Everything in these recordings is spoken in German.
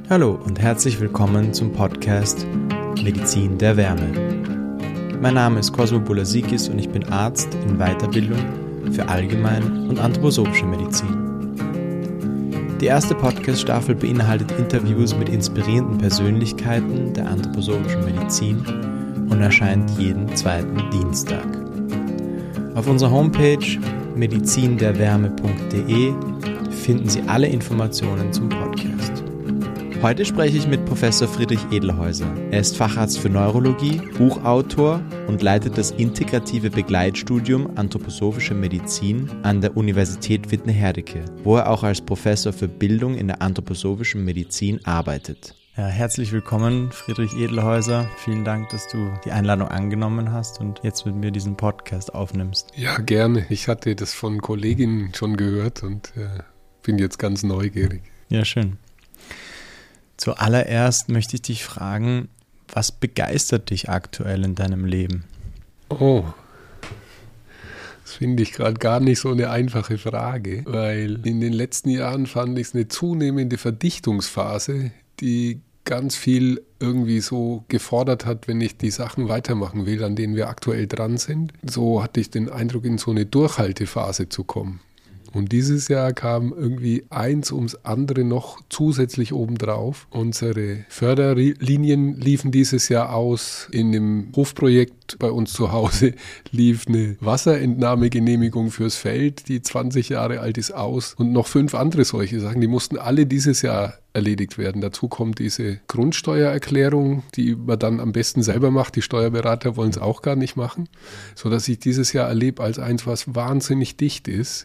Hallo und herzlich willkommen zum Podcast Medizin der Wärme. Mein Name ist Cosmo Bulasikis und ich bin Arzt in Weiterbildung für Allgemein- und Anthroposophische Medizin. Die erste Podcast-Staffel beinhaltet Interviews mit inspirierenden Persönlichkeiten der anthroposophischen Medizin und erscheint jeden zweiten Dienstag. Auf unserer Homepage medizinderwärme.de finden Sie alle Informationen zum Podcast. Heute spreche ich mit Professor Friedrich Edelhäuser. Er ist Facharzt für Neurologie, Buchautor und leitet das integrative Begleitstudium Anthroposophische Medizin an der Universität Wittenherdecke, wo er auch als Professor für Bildung in der anthroposophischen Medizin arbeitet. Ja, herzlich willkommen, Friedrich Edelhäuser. Vielen Dank, dass du die Einladung angenommen hast und jetzt mit mir diesen Podcast aufnimmst. Ja, gerne. Ich hatte das von Kolleginnen schon gehört und bin jetzt ganz neugierig. Ja, schön. Zuallererst möchte ich dich fragen, was begeistert dich aktuell in deinem Leben? Oh, das finde ich gerade gar nicht so eine einfache Frage, weil in den letzten Jahren fand ich es eine zunehmende Verdichtungsphase, die ganz viel irgendwie so gefordert hat, wenn ich die Sachen weitermachen will, an denen wir aktuell dran sind. So hatte ich den Eindruck, in so eine Durchhaltephase zu kommen. Und dieses Jahr kam irgendwie eins ums andere noch zusätzlich obendrauf. Unsere Förderlinien liefen dieses Jahr aus. In dem Hofprojekt bei uns zu Hause lief eine Wasserentnahmegenehmigung fürs Feld, die 20 Jahre alt ist, aus. Und noch 5 andere solche Sachen, die mussten alle dieses Jahr erledigt werden. Dazu kommt diese Grundsteuererklärung, die man dann am besten selber macht. Die Steuerberater wollen es auch gar nicht machen. Sodass ich dieses Jahr erlebe als eins, was wahnsinnig dicht ist.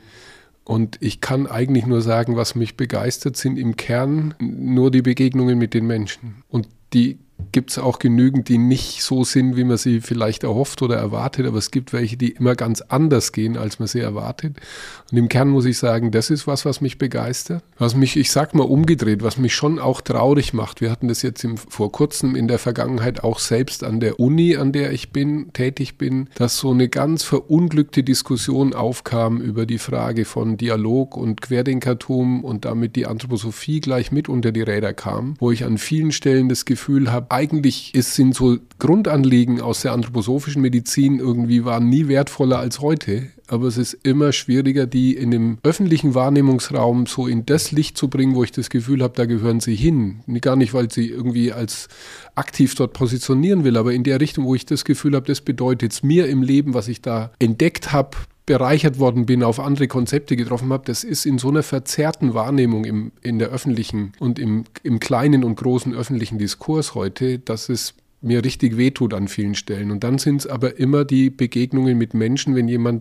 Und ich kann eigentlich nur sagen, was mich begeistert, sind im Kern nur die Begegnungen mit den Menschen. Und die gibt es auch genügend, die nicht so sind, wie man sie vielleicht erhofft oder erwartet. Aber es gibt welche, die immer ganz anders gehen, als man sie erwartet. Und im Kern muss ich sagen, das ist was mich begeistert. Was mich, ich sag mal umgedreht, was mich schon auch traurig macht. Wir hatten das jetzt vor kurzem in der Vergangenheit auch selbst an der Uni, an der ich tätig bin, dass so eine ganz verunglückte Diskussion aufkam über die Frage von Dialog und Querdenkertum und damit die Anthroposophie gleich mit unter die Räder kam, wo ich an vielen Stellen das Gefühl habe, eigentlich sind so Grundanliegen aus der anthroposophischen Medizin irgendwie waren nie wertvoller als heute. Aber es ist immer schwieriger, die in dem öffentlichen Wahrnehmungsraum so in das Licht zu bringen, wo ich das Gefühl habe, da gehören sie hin. Gar nicht, weil sie irgendwie als aktiv dort positionieren will, aber in der Richtung, wo ich das Gefühl habe, das bedeutet es mir im Leben, was ich da entdeckt habe, bereichert worden bin, auf andere Konzepte getroffen habe, das ist in so einer verzerrten Wahrnehmung in der öffentlichen und im kleinen und großen öffentlichen Diskurs heute, dass es mir richtig wehtut an vielen Stellen. Und dann sind es aber immer die Begegnungen mit Menschen, wenn man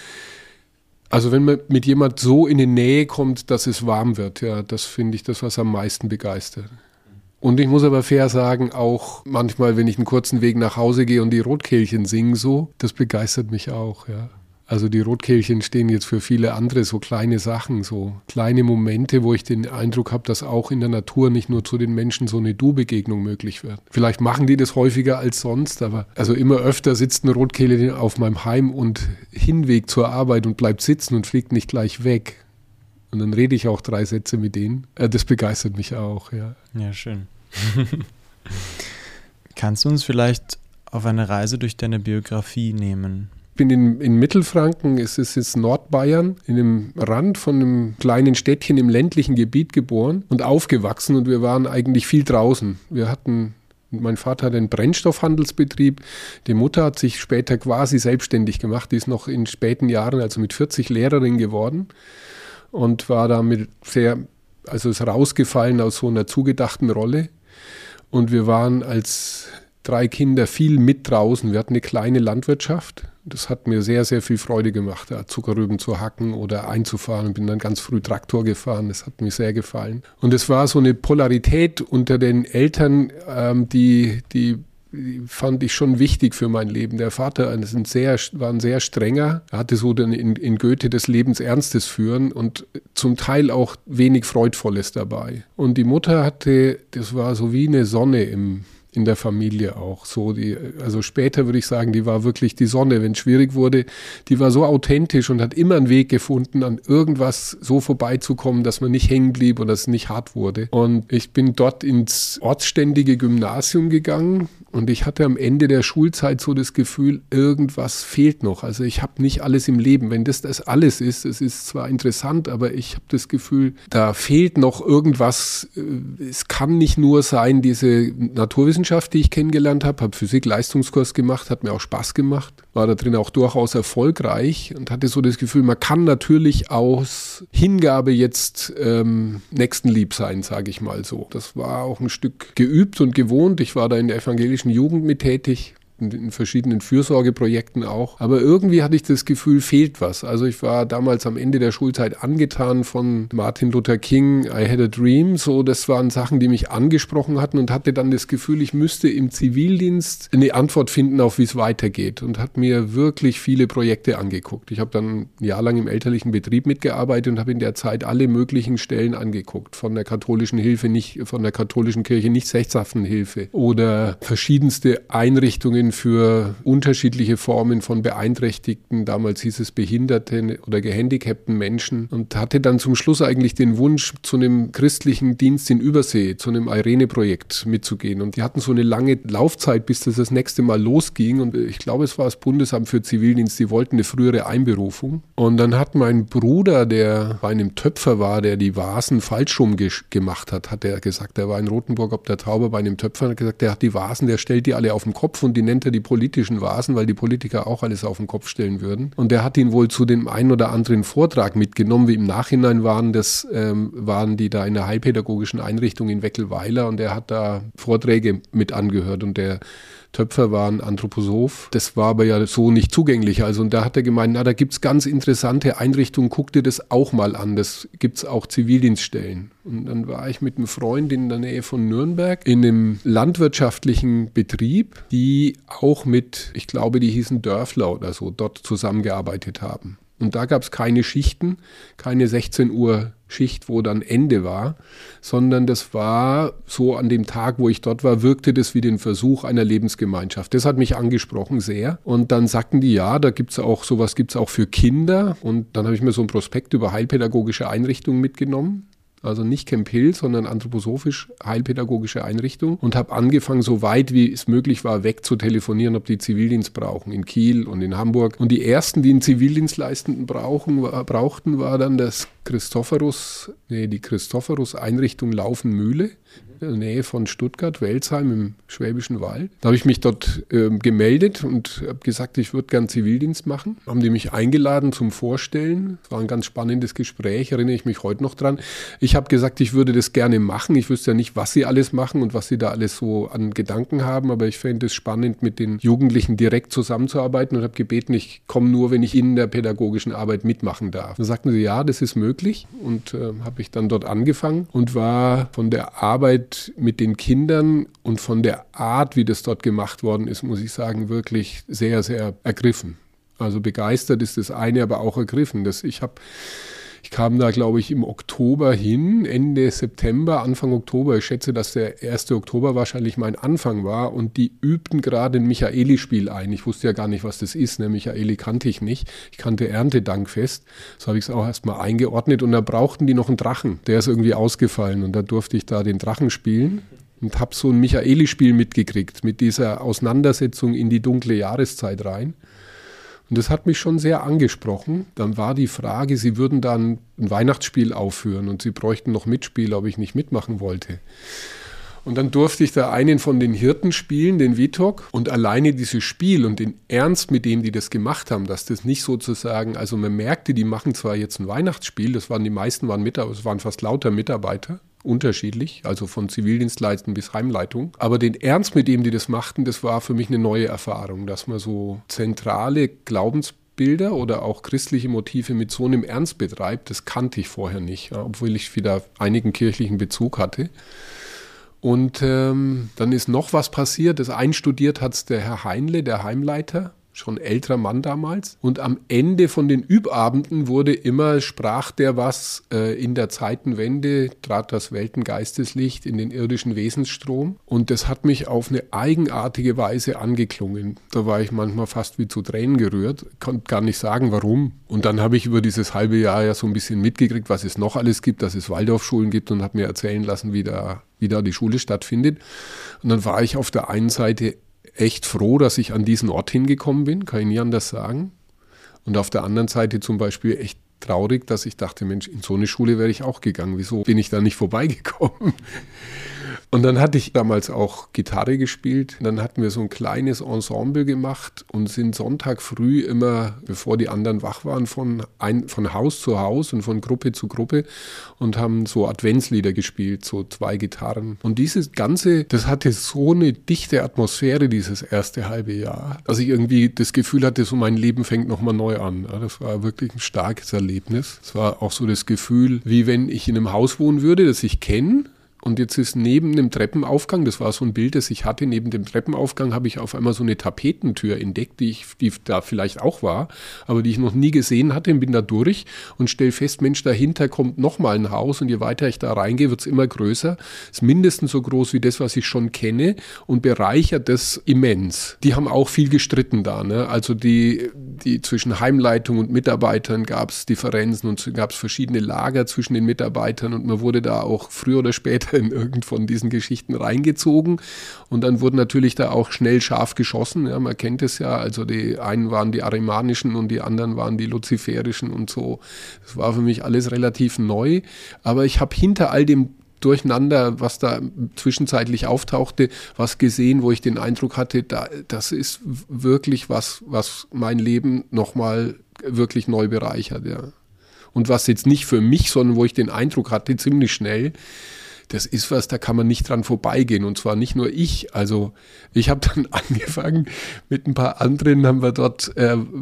mit jemand so in die Nähe kommt, dass es warm wird. Ja, das finde ich das, was am meisten begeistert. Und ich muss aber fair sagen, auch manchmal, wenn ich einen kurzen Weg nach Hause gehe und die Rotkehlchen singen so, das begeistert mich auch, ja. Also die Rotkehlchen stehen jetzt für viele andere so kleine Sachen, so kleine Momente, wo ich den Eindruck habe, dass auch in der Natur nicht nur zu den Menschen so eine Du-Begegnung möglich wird. Vielleicht machen die das häufiger als sonst, aber also immer öfter sitzt ein Rotkehlchen auf meinem Heim- und Hinweg zur Arbeit und bleibt sitzen und fliegt nicht gleich weg. Und dann rede ich auch 3 Sätze mit denen. Das begeistert mich auch, ja. Ja, schön. Kannst du uns vielleicht auf eine Reise durch deine Biografie nehmen? Ich bin in Mittelfranken, es ist jetzt Nordbayern, in einem Rand von einem kleinen Städtchen im ländlichen Gebiet geboren und aufgewachsen und wir waren eigentlich viel draußen. Mein Vater hat einen Brennstoffhandelsbetrieb, die Mutter hat sich später quasi selbstständig gemacht, die ist noch in späten Jahren, also mit 40 Lehrerin geworden und war damit ist rausgefallen aus so einer zugedachten Rolle und wir waren als 3 Kinder viel mit draußen. Wir hatten eine kleine Landwirtschaft. Das hat mir sehr, sehr viel Freude gemacht, da Zuckerrüben zu hacken oder einzufahren. Und bin dann ganz früh Traktor gefahren. Das hat mir sehr gefallen. Und es war so eine Polarität unter den Eltern, die fand ich schon wichtig für mein Leben. Der Vater war ein sehr strenger. Er hatte so in Goethe des Lebens Ernstes führen und zum Teil auch wenig Freudvolles dabei. Und die Mutter das war so wie eine Sonne in der Familie auch. Also später würde ich sagen, die war wirklich die Sonne, wenn es schwierig wurde. Die war so authentisch und hat immer einen Weg gefunden, an irgendwas so vorbeizukommen, dass man nicht hängen blieb und dass es nicht hart wurde. Und ich bin dort ins ortsständige Gymnasium gegangen und ich hatte am Ende der Schulzeit so das Gefühl, irgendwas fehlt noch. Also ich habe nicht alles im Leben. Wenn das alles ist, es ist zwar interessant, aber ich habe das Gefühl, da fehlt noch irgendwas. Es kann nicht nur sein, diese Naturwissenschaft, die ich kennengelernt habe Physik-Leistungskurs gemacht, hat mir auch Spaß gemacht, war da drin auch durchaus erfolgreich und hatte so das Gefühl, man kann natürlich aus Hingabe jetzt nächstenlieb sein, sage ich mal so. Das war auch ein Stück geübt und gewohnt. Ich war da in der evangelischen Jugend mit tätig, in verschiedenen Fürsorgeprojekten auch. Aber irgendwie hatte ich das Gefühl, fehlt was. Also ich war damals am Ende der Schulzeit angetan von Martin Luther King, I Had a Dream. So, das waren Sachen, die mich angesprochen hatten und hatte dann das Gefühl, ich müsste im Zivildienst eine Antwort finden, auf wie es weitergeht. Und habe mir wirklich viele Projekte angeguckt. Ich habe dann ein Jahr lang im elterlichen Betrieb mitgearbeitet und habe in der Zeit alle möglichen Stellen angeguckt. Von der katholischen Kirche nicht Sechshaftenhilfe oder verschiedenste Einrichtungen für unterschiedliche Formen von beeinträchtigten, damals hieß es behinderten oder gehandicapten Menschen und hatte dann zum Schluss eigentlich den Wunsch, zu einem christlichen Dienst in Übersee, zu einem Irene-Projekt mitzugehen. Und die hatten so eine lange Laufzeit, bis das nächste Mal losging. Und ich glaube, es war das Bundesamt für Zivildienst, die wollten eine frühere Einberufung. Und dann hat mein Bruder, der bei einem Töpfer war, der die Vasen falsch rum gemacht hat er gesagt, der war in Rothenburg ob der Tauber bei einem Töpfer, hat gesagt, der hat die Vasen, der stellt die alle auf den Kopf und die nennt er die politischen Vasen, weil die Politiker auch alles auf den Kopf stellen würden. Und der hat ihn wohl zu dem einen oder anderen Vortrag mitgenommen, wie im Nachhinein waren die da in einer heilpädagogischen Einrichtung in Weckelweiler und er hat da Vorträge mit angehört und der Töpfer war ein Anthroposoph. Das war aber ja so nicht zugänglich. Also, und da hat er gemeint, da gibt es ganz interessante Einrichtungen, guck dir das auch mal an. Das gibt es auch Zivildienststellen. Und dann war ich mit einem Freund in der Nähe von Nürnberg in einem landwirtschaftlichen Betrieb, die auch mit, ich glaube, die hießen Dörfler oder so, dort zusammengearbeitet haben. Und da gab es keine Schichten, keine 16 Uhr Schicht, wo dann Ende war, sondern das war so an dem Tag, wo ich dort war, wirkte das wie den Versuch einer Lebensgemeinschaft. Das hat mich angesprochen sehr. Und dann sagten die, ja, da gibt's auch sowas, gibt's auch für Kinder. Und dann habe ich mir so ein Prospekt über heilpädagogische Einrichtungen mitgenommen. Also nicht Camp Hill, sondern anthroposophisch-heilpädagogische Einrichtung und habe angefangen, so weit wie es möglich war, weg zu telefonieren, ob die Zivildienst brauchen, in Kiel und in Hamburg. Und die ersten, die einen Zivildienstleistenden brauchten, war dann die Christophorus-Einrichtung Laufenmühle, in der Nähe von Stuttgart, Welzheim im Schwäbischen Wald. Da habe ich mich dort gemeldet und habe gesagt, ich würde gern Zivildienst machen. Haben die mich eingeladen zum Vorstellen. Es war ein ganz spannendes Gespräch, erinnere ich mich heute noch dran. Ich habe gesagt, ich würde das gerne machen. Ich wüsste ja nicht, was sie alles machen und was sie da alles so an Gedanken haben, aber ich fände es spannend, mit den Jugendlichen direkt zusammenzuarbeiten und habe gebeten, ich komme nur, wenn ich in der pädagogischen Arbeit mitmachen darf. Dann sagten sie, ja, das ist möglich und habe ich dann dort angefangen und war von der Arbeit mit den Kindern und von der Art, wie das dort gemacht worden ist, muss ich sagen, wirklich sehr, sehr ergriffen. Also begeistert ist das eine, aber auch ergriffen. Ich kam da, glaube ich, im Oktober hin, Ende September, Anfang Oktober. Ich schätze, dass der 1. Oktober wahrscheinlich mein Anfang war. Und die übten gerade ein Michaeli-Spiel ein. Ich wusste ja gar nicht, was das ist. Ne? Michaeli kannte ich nicht. Ich kannte Erntedankfest. So habe ich es auch erstmal eingeordnet. Und da brauchten die noch einen Drachen. Der ist irgendwie ausgefallen. Und da durfte ich da den Drachen spielen. Und habe so ein Michaeli-Spiel mitgekriegt. Mit dieser Auseinandersetzung in die dunkle Jahreszeit rein. Und das hat mich schon sehr angesprochen. Dann war die Frage, sie würden dann ein Weihnachtsspiel aufführen und sie bräuchten noch Mitspieler, ob ich nicht mitmachen wollte. Und dann durfte ich da einen von den Hirten spielen, den Vitok. Und alleine dieses Spiel und den Ernst, mit dem die das gemacht haben, dass das nicht sozusagen, also man merkte, die machen zwar jetzt ein Weihnachtsspiel, die meisten waren Mitarbeiter, es waren fast lauter Mitarbeiter, unterschiedlich, also von Zivildienstleistern bis Heimleitung. Aber den Ernst, mit dem die das machten, das war für mich eine neue Erfahrung, dass man so zentrale Glaubensbilder oder auch christliche Motive mit so einem Ernst betreibt, das kannte ich vorher nicht, obwohl ich wieder einigen kirchlichen Bezug hatte. Und dann ist noch was passiert, das einstudiert hat der Herr Heinle, der Heimleiter, schon älterer Mann damals. Und am Ende von den Übabenden sprach der was, in der Zeitenwende trat das Weltengeisteslicht in den irdischen Wesensstrom. Und das hat mich auf eine eigenartige Weise angeklungen. Da war ich manchmal fast wie zu Tränen gerührt, konnte gar nicht sagen, warum. Und dann habe ich über dieses halbe Jahr ja so ein bisschen mitgekriegt, was es noch alles gibt, dass es Waldorfschulen gibt und habe mir erzählen lassen, wie da die Schule stattfindet. Und dann war ich auf der einen Seite echt froh, dass ich an diesen Ort hingekommen bin, kann ich nie anders sagen. Und auf der anderen Seite zum Beispiel echt traurig, dass ich dachte, Mensch, in so eine Schule wäre ich auch gegangen. Wieso bin ich da nicht vorbeigekommen? Und dann hatte ich damals auch Gitarre gespielt. Dann hatten wir so ein kleines Ensemble gemacht und sind Sonntag früh immer, bevor die anderen wach waren, von Haus zu Haus und von Gruppe zu Gruppe und haben so Adventslieder gespielt, so 2 Gitarren. Und dieses Ganze, das hatte so eine dichte Atmosphäre, dieses erste halbe Jahr, dass ich irgendwie das Gefühl hatte, so mein Leben fängt nochmal neu an. Das war wirklich ein starkes Erlebnis. Es war auch so das Gefühl, wie wenn ich in einem Haus wohnen würde, das ich kenne. Und jetzt ist neben dem Treppenaufgang, das war so ein Bild, das ich hatte, neben dem Treppenaufgang habe ich auf einmal so eine Tapetentür entdeckt, die da vielleicht auch war, aber die ich noch nie gesehen hatte, und bin da durch und stelle fest, Mensch, dahinter kommt nochmal ein Haus und je weiter ich da reingehe, wird es immer größer. Ist mindestens so groß wie das, was ich schon kenne und bereichert das immens. Die haben auch viel gestritten da, ne? Also die zwischen Heimleitung und Mitarbeitern gab es Differenzen und gab es verschiedene Lager zwischen den Mitarbeitern und man wurde da auch früher oder später in irgend von diesen Geschichten reingezogen und dann wurden natürlich da auch schnell scharf geschossen, ja, man kennt es ja, also die einen waren die arimanischen und die anderen waren die luziferischen und so. Das war für mich alles relativ neu, aber ich habe hinter all dem Durcheinander, was da zwischenzeitlich auftauchte, was gesehen, wo ich den Eindruck hatte, das ist wirklich was mein Leben nochmal wirklich neu bereichert, ja. Und was jetzt nicht für mich, sondern wo ich den Eindruck hatte, ziemlich schnell, das ist was, da kann man nicht dran vorbeigehen und zwar nicht nur ich. Also ich habe dann angefangen, mit ein paar anderen haben wir dort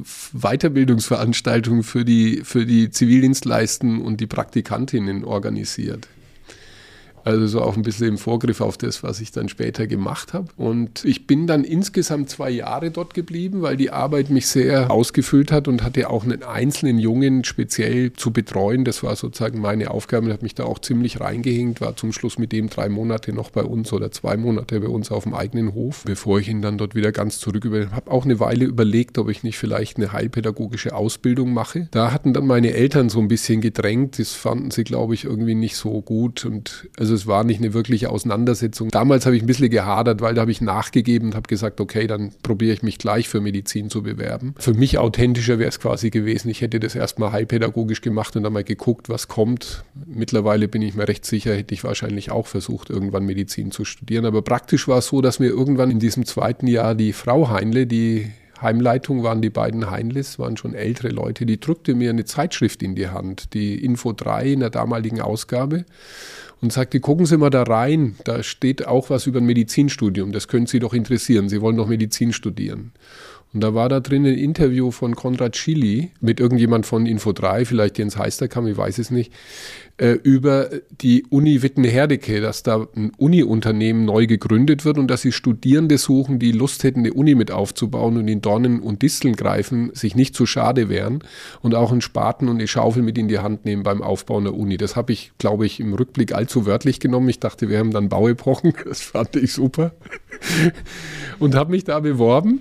Weiterbildungsveranstaltungen für die Zivildienstleisten und die Praktikantinnen organisiert. Also so auch ein bisschen im Vorgriff auf das, was ich dann später gemacht habe. Und ich bin dann insgesamt 2 Jahre dort geblieben, weil die Arbeit mich sehr ausgefüllt hat und hatte auch einen einzelnen Jungen speziell zu betreuen. Das war sozusagen meine Aufgabe. Ich habe mich da auch ziemlich reingehängt, war zum Schluss mit dem 3 Monate noch bei uns oder 2 Monate bei uns auf dem eigenen Hof, bevor ich ihn dann dort wieder ganz zurück habe auch eine Weile überlegt, ob ich nicht vielleicht eine heilpädagogische Ausbildung mache. Da hatten dann meine Eltern so ein bisschen gedrängt. Das fanden sie, glaube ich, irgendwie nicht so gut. Und also es war nicht eine wirkliche Auseinandersetzung. Damals habe ich ein bisschen gehadert, weil da habe ich nachgegeben und habe gesagt, okay, dann probiere ich mich gleich für Medizin zu bewerben. Für mich authentischer wäre es quasi gewesen, ich hätte das erstmal heilpädagogisch gemacht und dann mal geguckt, was kommt. Mittlerweile bin ich mir recht sicher, hätte ich wahrscheinlich auch versucht, irgendwann Medizin zu studieren. Aber praktisch war es so, dass mir irgendwann in diesem 2. Jahr die Frau Heinle, die Heimleitung waren die beiden Heinles, waren schon ältere Leute, die drückte mir eine Zeitschrift in die Hand, die Info 3 in der damaligen Ausgabe und sagte, gucken Sie mal da rein, da steht auch was über ein Medizinstudium, das könnte Sie doch interessieren, Sie wollen doch Medizin studieren. Und da war da drin ein Interview von Konrad Schily mit irgendjemand von Info 3, vielleicht Jens Heisterkamp, ich weiß es nicht, über die Uni Wittenherdecke, dass da ein Uni-Unternehmen neu gegründet wird und dass sie Studierende suchen, die Lust hätten, eine Uni mit aufzubauen und in Dornen und Disteln greifen, sich nicht zu schade wären und auch einen Spaten und eine Schaufel mit in die Hand nehmen beim Aufbau einer Uni. Das habe ich, glaube ich, im Rückblick allzu wörtlich genommen. Ich dachte, wir haben dann Bauepochen, das fand ich super und habe mich da beworben.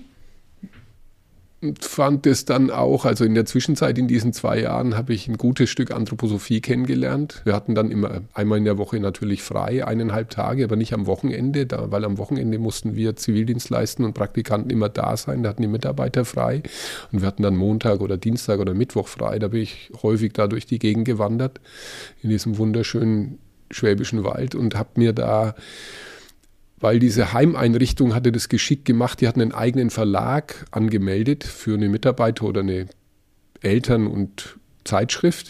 Und fand es dann auch, also in der Zwischenzeit in diesen 2 Jahren habe ich ein gutes Stück Anthroposophie kennengelernt. Wir hatten dann immer einmal in der Woche natürlich frei, 1,5 Tage, aber nicht am Wochenende, weil am Wochenende mussten wir Zivildienst leisten und Praktikanten immer da sein, da hatten die Mitarbeiter frei und wir hatten dann Montag oder Dienstag oder Mittwoch frei. Da bin ich häufig da durch die Gegend gewandert, in diesem wunderschönen Schwäbischen Wald und habe mir da, weil diese Heimeinrichtung hatte das geschickt gemacht, die hatten einen eigenen Verlag angemeldet für eine Mitarbeiter oder eine Eltern- und Zeitschrift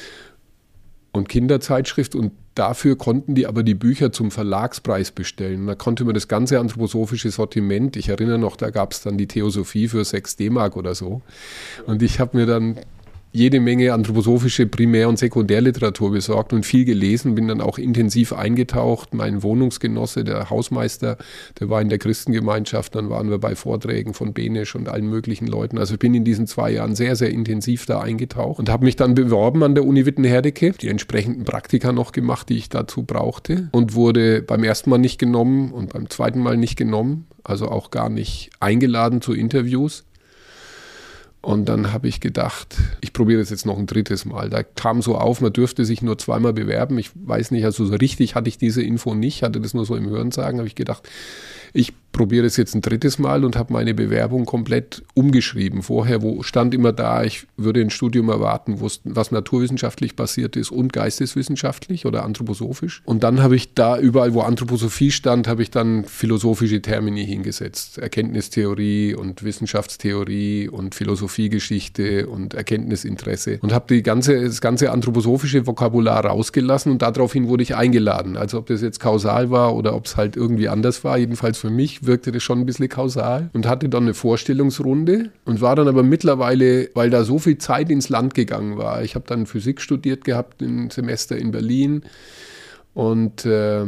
und Kinderzeitschrift und dafür konnten die aber die Bücher zum Verlagspreis bestellen. Und da konnte man das ganze anthroposophische Sortiment, ich erinnere noch, da gab es dann die Theosophie für 6 D-Mark oder so und ich habe mir dann jede Menge anthroposophische Primär- und Sekundärliteratur besorgt und viel gelesen, bin dann auch intensiv eingetaucht. Mein Wohnungsgenosse, der Hausmeister, der war in der Christengemeinschaft, dann waren wir bei Vorträgen von Benesch und allen möglichen Leuten. Also ich bin in diesen 2 Jahren sehr, sehr intensiv da eingetaucht und habe mich dann beworben an der Uni Witten-Herdecke, die entsprechenden Praktika noch gemacht, die ich dazu brauchte, und wurde beim ersten Mal nicht genommen und beim zweiten Mal nicht genommen, also auch gar nicht eingeladen zu Interviews. Und dann habe ich gedacht, ich probiere das jetzt noch ein 3. Mal. Da kam so auf, man dürfte sich nur 2-mal bewerben. Ich weiß nicht, also so richtig hatte ich diese Info nicht, hatte das nur so im Hörensagen, habe ich gedacht, ich probiere das jetzt ein 3. Mal und habe meine Bewerbung komplett umgeschrieben. Vorher stand immer da, ich würde ein Studium erwarten, was naturwissenschaftlich basiert ist und geisteswissenschaftlich oder anthroposophisch. Und dann habe ich da überall, wo Anthroposophie stand, habe ich dann philosophische Termini hingesetzt. Erkenntnistheorie und Wissenschaftstheorie und Philosophiegeschichte und Erkenntnisinteresse. Und habe das ganze anthroposophische Vokabular rausgelassen und daraufhin wurde ich eingeladen. Also ob das jetzt kausal war oder ob es halt irgendwie anders war, jedenfalls für mich wirkte das schon ein bisschen kausal und hatte dann eine Vorstellungsrunde und war dann aber mittlerweile, weil da so viel Zeit ins Land gegangen war, ich habe dann Physik studiert gehabt, ein Semester in Berlin und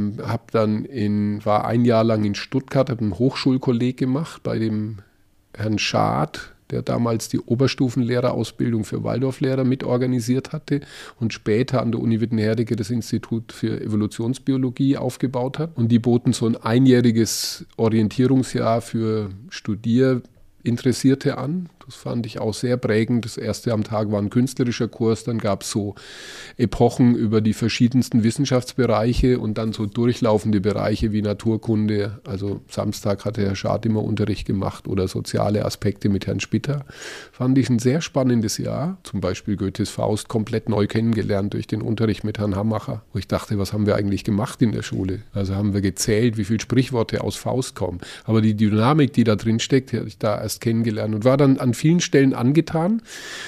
war 1 Jahr lang in Stuttgart, habe ein Hochschulkolleg gemacht bei dem Herrn Schad, der damals die Oberstufenlehrerausbildung für Waldorflehrer mitorganisiert hatte und später an der Uni Witten-Herdecke das Institut für Evolutionsbiologie aufgebaut hat. Und die boten so ein 1-jähriges Orientierungsjahr für Studierinteressierte an. Das fand ich auch sehr prägend. Das erste am Tag war ein künstlerischer Kurs, dann gab es so Epochen über die verschiedensten Wissenschaftsbereiche und dann so durchlaufende Bereiche wie Naturkunde. Also Samstag hatte Herr Schad immer Unterricht gemacht oder soziale Aspekte mit Herrn Spitter. Fand ich ein sehr spannendes Jahr. Zum Beispiel Goethes Faust komplett neu kennengelernt durch den Unterricht mit Herrn Hammacher, wo ich dachte, was haben wir eigentlich gemacht in der Schule? Also haben wir gezählt, wie viele Sprichworte aus Faust kommen. Aber die Dynamik, die da drin steckt, habe ich da erst kennengelernt und war dann an vielen Stellen angetan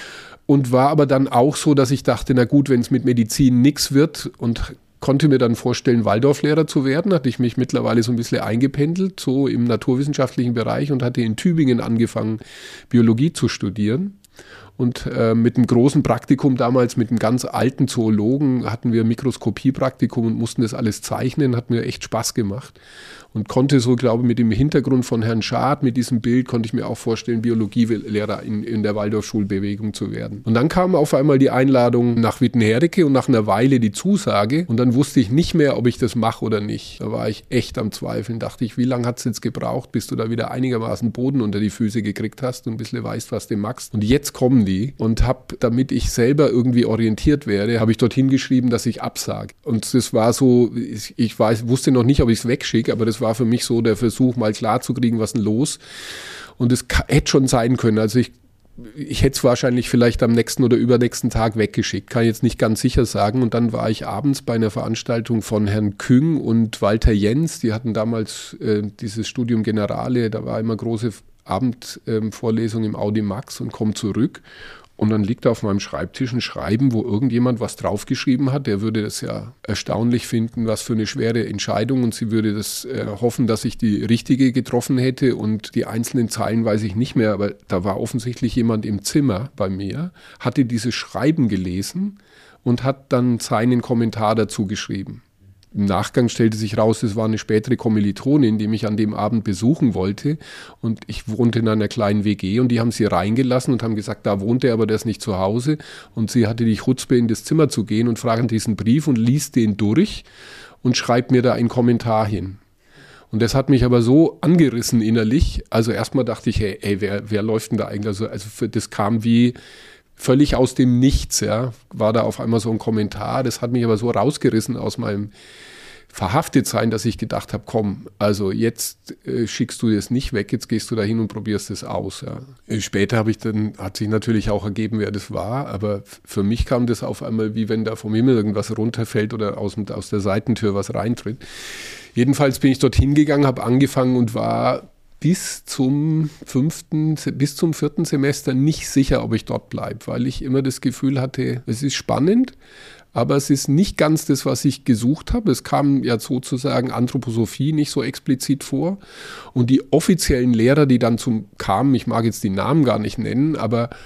und war aber dann auch so, dass ich dachte, na gut, wenn es mit Medizin nichts wird und konnte mir dann vorstellen, Waldorflehrer zu werden, hatte ich mich mittlerweile so ein bisschen eingependelt, so im naturwissenschaftlichen Bereich und hatte in Tübingen angefangen, Biologie zu studieren. Und mit einem großen Praktikum damals, mit einem ganz alten Zoologen, hatten wir Mikroskopiepraktikum und mussten das alles zeichnen, hat mir echt Spaß gemacht. Und konnte so, glaube ich, mit dem Hintergrund von Herrn Schad, mit diesem Bild, konnte ich mir auch vorstellen, Biologielehrer in der Waldorfschulbewegung zu werden. Und dann kam auf einmal die Einladung nach Witten-Herdecke und nach einer Weile die Zusage. Und dann wusste ich nicht mehr, ob ich das mache oder nicht. Da war ich echt am Zweifeln. Dachte ich, wie lange hat es jetzt gebraucht, bis du da wieder einigermaßen Boden unter die Füße gekriegt hast und ein bisschen weißt, was du machst. Und jetzt kommen die und habe, damit ich selber irgendwie orientiert werde, habe ich dorthin geschrieben, dass ich absage. Und das war so, ich wusste noch nicht, ob ich es wegschicke, aber das war für mich so der Versuch, mal klarzukriegen, was denn los. Und es hätte schon sein können. Also ich hätte es wahrscheinlich vielleicht am nächsten oder übernächsten Tag weggeschickt. Kann ich jetzt nicht ganz sicher sagen. Und dann war ich abends bei einer Veranstaltung von Herrn Küng und Walter Jens. Die hatten damals dieses Studium Generale. Da war immer große Abendvorlesung im Audimax und komme zurück. Und dann liegt auf meinem Schreibtisch ein Schreiben, wo irgendjemand was draufgeschrieben hat. Der würde das ja erstaunlich finden, was für eine schwere Entscheidung. Und sie würde das hoffen, dass ich die richtige getroffen hätte. Und die einzelnen Zeilen weiß ich nicht mehr. Aber da war offensichtlich jemand im Zimmer bei mir, hatte dieses Schreiben gelesen und hat dann seinen Kommentar dazu geschrieben. Im Nachgang stellte sich raus, es war eine spätere Kommilitonin, die mich an dem Abend besuchen wollte. Und ich wohnte in einer kleinen WG und die haben sie reingelassen und haben gesagt, da wohnt er, aber der ist nicht zu Hause. Und sie hatte die Chutzpe, in das Zimmer zu gehen und fragte diesen Brief und liest den durch und schreibt mir da einen Kommentar hin. Und das hat mich aber so angerissen innerlich. Also erstmal dachte ich, hey, wer läuft denn da eigentlich? Also das kam wie völlig aus dem Nichts, ja, war da auf einmal so ein Kommentar. Das hat mich aber so rausgerissen aus meinem Verhaftetsein, dass ich gedacht habe, komm, also jetzt schickst du das nicht weg, jetzt gehst du da hin und probierst es aus. Ja. Später hat sich natürlich auch ergeben, wer das war, aber für mich kam das auf einmal, wie wenn da vom Himmel irgendwas runterfällt oder aus der Seitentür was reintritt. Jedenfalls bin ich dorthin gegangen, habe angefangen und war bis zum 4. Semester nicht sicher, ob ich dort bleibe, weil ich immer das Gefühl hatte, es ist spannend, aber es ist nicht ganz das, was ich gesucht habe. Es kam ja sozusagen Anthroposophie nicht so explizit vor. Und die offiziellen Lehrer, die dann kamen, ich mag jetzt die Namen gar nicht nennen, aber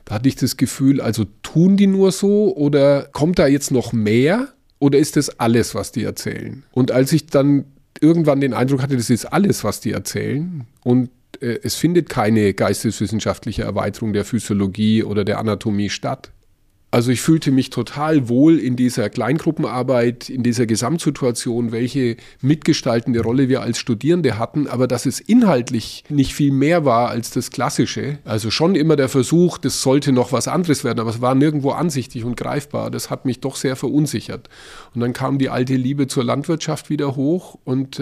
Da hatte ich das Gefühl, also tun die nur so oder kommt da jetzt noch mehr oder ist das alles, was die erzählen? Und als ich dann irgendwann den Eindruck hatte, das ist alles, was die erzählen und es findet keine geisteswissenschaftliche Erweiterung der Physiologie oder der Anatomie statt. Also ich fühlte mich total wohl in dieser Kleingruppenarbeit, in dieser Gesamtsituation, welche mitgestaltende Rolle wir als Studierende hatten, aber dass es inhaltlich nicht viel mehr war als das Klassische. Also schon immer der Versuch, das sollte noch was anderes werden, aber es war nirgendwo ansichtig und greifbar. Das hat mich doch sehr verunsichert. Und dann kam die alte Liebe zur Landwirtschaft wieder hoch und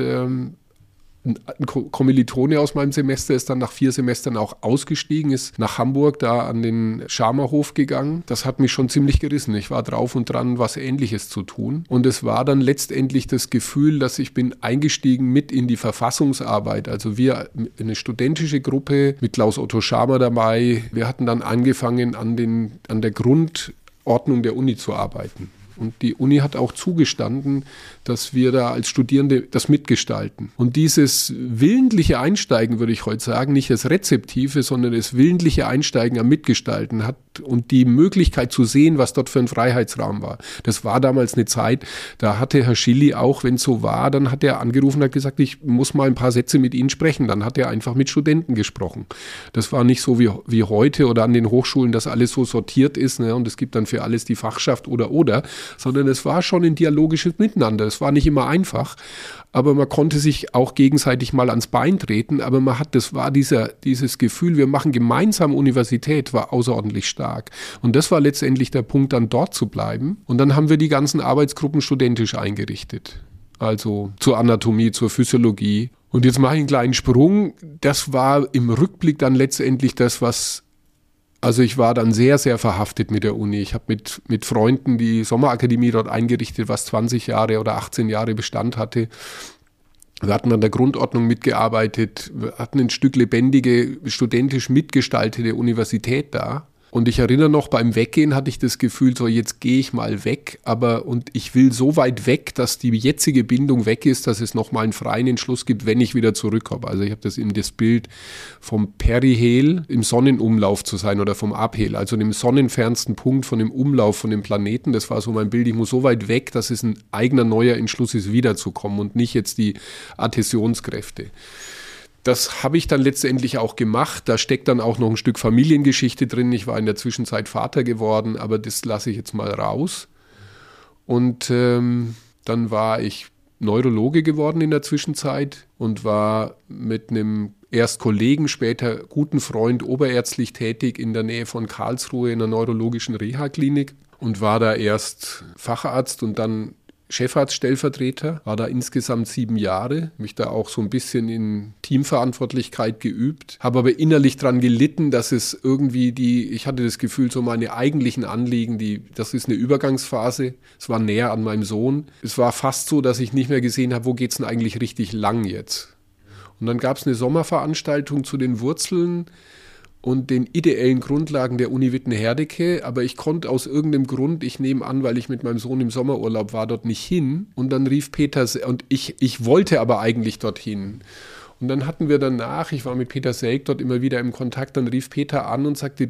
ein Kommilitone aus meinem Semester ist dann nach 4 Semestern auch ausgestiegen, ist nach Hamburg da an den Schamerhof gegangen. Das hat mich schon ziemlich gerissen. Ich war drauf und dran, was Ähnliches zu tun. Und es war dann letztendlich das Gefühl, dass ich bin eingestiegen mit in die Verfassungsarbeit. Also wir, eine studentische Gruppe mit Klaus Otto Schamer dabei. Wir hatten dann angefangen, an der Grundordnung der Uni zu arbeiten. Und die Uni hat auch zugestanden, dass wir da als Studierende das mitgestalten. Und dieses willentliche Einsteigen, würde ich heute sagen, nicht das Rezeptive, sondern das willentliche Einsteigen am Mitgestalten hat und die Möglichkeit zu sehen, was dort für ein Freiheitsraum war. Das war damals eine Zeit, da hatte Herr Schilly auch, wenn es so war, dann hat er angerufen und hat gesagt, ich muss mal ein paar Sätze mit Ihnen sprechen. Dann hat er einfach mit Studenten gesprochen. Das war nicht so wie heute oder an den Hochschulen, dass alles so sortiert ist, ne, und es gibt dann für alles die Fachschaft oder, sondern es war schon ein dialogisches Miteinander. Es war nicht immer einfach, aber man konnte sich auch gegenseitig mal ans Bein treten, aber dieses Gefühl, wir machen gemeinsam Universität, war außerordentlich stark. Und das war letztendlich der Punkt, dann dort zu bleiben. Und dann haben wir die ganzen Arbeitsgruppen studentisch eingerichtet. Also zur Anatomie, zur Physiologie. Und jetzt mache ich einen kleinen Sprung. Das war im Rückblick dann letztendlich das, also ich war dann sehr, sehr verhaftet mit der Uni. Ich habe mit Freunden die Sommerakademie dort eingerichtet, was 20 Jahre oder 18 Jahre Bestand hatte. Wir hatten an der Grundordnung mitgearbeitet, wir hatten ein Stück lebendige, studentisch mitgestaltete Universität da. Und ich erinnere noch, beim Weggehen hatte ich das Gefühl, so jetzt gehe ich mal weg, und ich will so weit weg, dass die jetzige Bindung weg ist, dass es nochmal einen freien Entschluss gibt, wenn ich wieder zurückkomme. Also ich habe das Bild vom Perihel im Sonnenumlauf zu sein oder vom Aphel, also dem sonnenfernsten Punkt von dem Umlauf von dem Planeten. Das war so mein Bild, ich muss so weit weg, dass es ein eigener neuer Entschluss ist, wiederzukommen und nicht jetzt die Adhäsionskräfte. Das habe ich dann letztendlich auch gemacht. Da steckt dann auch noch ein Stück Familiengeschichte drin. Ich war in der Zwischenzeit Vater geworden, aber das lasse ich jetzt mal raus. Und dann war ich Neurologe geworden in der Zwischenzeit und war mit einem erst Kollegen, später guten Freund oberärztlich tätig in der Nähe von Karlsruhe in einer neurologischen Reha-Klinik und war da erst Facharzt und dann Chefarztstellvertreter, war da insgesamt 7 Jahre, mich da auch so ein bisschen in Teamverantwortlichkeit geübt, habe aber innerlich dran gelitten, dass es irgendwie ich hatte das Gefühl, so meine eigentlichen Anliegen, das ist eine Übergangsphase, es war näher an meinem Sohn, es war fast so, dass ich nicht mehr gesehen habe, wo geht's denn eigentlich richtig lang jetzt? Und dann gab es eine Sommerveranstaltung zu den Wurzeln und den ideellen Grundlagen der Uni Witten-Herdecke, aber ich konnte aus irgendeinem Grund, ich nehme an, weil ich mit meinem Sohn im Sommerurlaub war, dort nicht hin. Und dann rief Peter, und ich wollte aber eigentlich dorthin. Und dann hatten wir danach, ich war mit Peter Selk dort immer wieder im Kontakt, dann rief Peter an und sagte,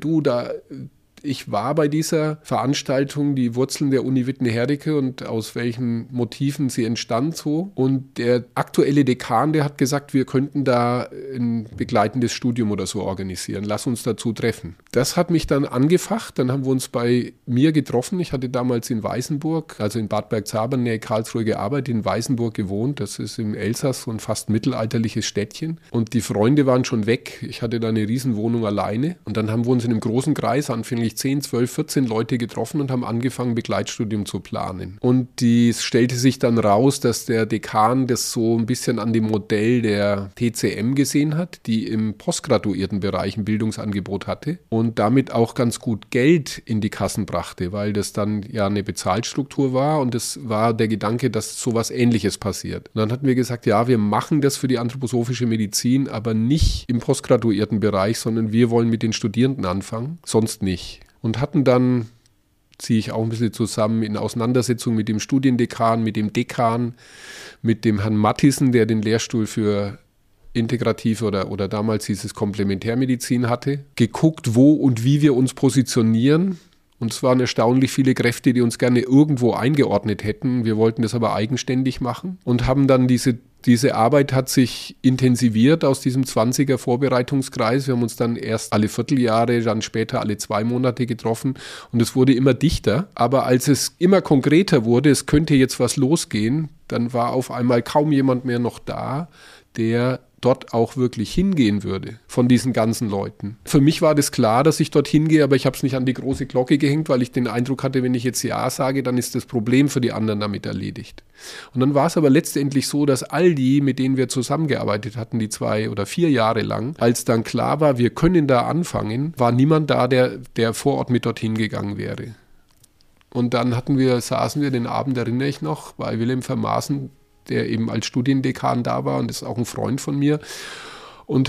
ich war bei dieser Veranstaltung, die Wurzeln der Uni Witten-Herdecke und aus welchen Motiven sie entstand so. Und der aktuelle Dekan, der hat gesagt, wir könnten da ein begleitendes Studium oder so organisieren. Lass uns dazu treffen. Das hat mich dann angefacht. Dann haben wir uns bei mir getroffen. Ich hatte damals in Weißenburg, also in Bad Bergzabern, nähe Karlsruhe gearbeitet, in Weißenburg gewohnt. Das ist im Elsass, so ein fast mittelalterliches Städtchen. Und die Freunde waren schon weg. Ich hatte da eine Riesenwohnung alleine. Und dann haben wir uns in einem großen Kreis anfänglich 10, 12, 14 Leute getroffen und haben angefangen, Begleitstudium zu planen. Und es stellte sich dann raus, dass der Dekan das so ein bisschen an dem Modell der TCM gesehen hat, die im postgraduierten Bereich ein Bildungsangebot hatte und damit auch ganz gut Geld in die Kassen brachte, weil das dann ja eine Bezahlstruktur war und es war der Gedanke, dass sowas Ähnliches passiert. Und dann hatten wir gesagt, ja, wir machen das für die anthroposophische Medizin, aber nicht im postgraduierten Bereich, sondern wir wollen mit den Studierenden anfangen, sonst nicht. Und hatten dann, ziehe ich auch ein bisschen zusammen, in Auseinandersetzung mit dem Studiendekan, mit dem Dekan, mit dem Herrn Mattissen, der den Lehrstuhl für integrative oder damals hieß es Komplementärmedizin hatte, geguckt, wo und wie wir uns positionieren. Und es waren erstaunlich viele Kräfte, die uns gerne irgendwo eingeordnet hätten. Wir wollten das aber eigenständig machen und haben dann diese Arbeit hat sich intensiviert aus diesem 20er Vorbereitungskreis. Wir haben uns dann erst alle Vierteljahre, dann später alle 2 Monate getroffen und es wurde immer dichter. Aber als es immer konkreter wurde, es könnte jetzt was losgehen, dann war auf einmal kaum jemand mehr noch da, der dort auch wirklich hingehen würde von diesen ganzen Leuten. Für mich war das klar, dass ich dort hingehe, aber ich habe es nicht an die große Glocke gehängt, weil ich den Eindruck hatte, wenn ich jetzt Ja sage, dann ist das Problem für die anderen damit erledigt. Und dann war es aber letztendlich so, dass all die, mit denen wir zusammengearbeitet hatten, die 2 oder 4 Jahre lang, als dann klar war, wir können da anfangen, war niemand da, der vor Ort mit dorthin gegangen wäre. Und dann saßen wir den Abend, erinnere ich noch, bei Wilhelm Vermaaßen, der eben als Studiendekan da war und ist auch ein Freund von mir, und